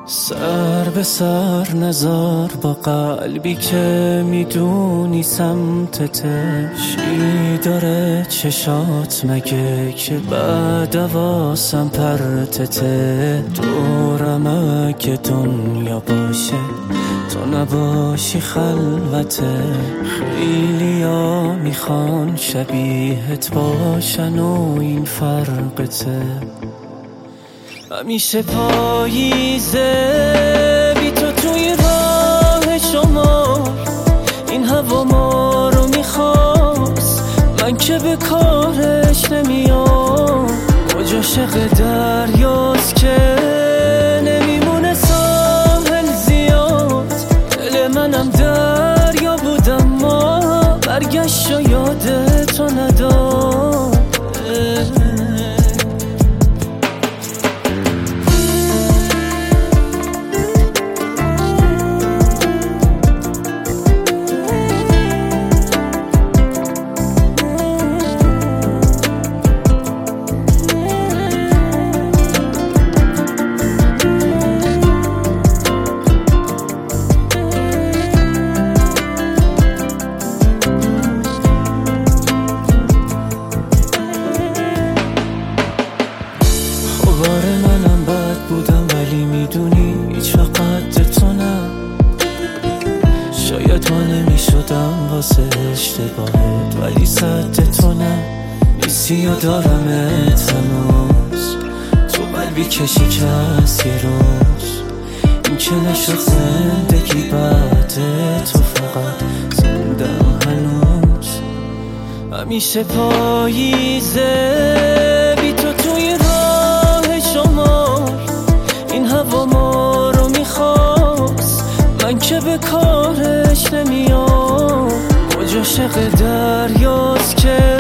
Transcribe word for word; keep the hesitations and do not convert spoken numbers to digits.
سر به سر نزار با قلبی که میدونی سمتته. چی داره چشات مگه که بعد واسم پرتته. دورم اگه دنیا باشه تو نباشی خلوته. خیلی ها میخوان شبیهت باشن و این فرقته. همیشه پاییزه بی تو توی راه شما. این هوا ما رو میخواست من که به کارش نمیام. موج عاشق دریاست که نمیمونه ساحل زیاد. دل منم دریا بودم ما برگشت و یادتو نداد. باره منم بد بودم ولی میدونی هیچ وقت تو نه. شاید ما نمیشدم واسه اشتباهت ولی صد تو نه. نیستی و دارمت هنوز تو قلبی که شکست یه روز. این که نشد زندگی بعد تو فقط زندم هنوز. همیشه پاییزه بی تو توی راه شما. این هوا ما رو میخواست من که به کارش نمیام. موج عاشق دریاست که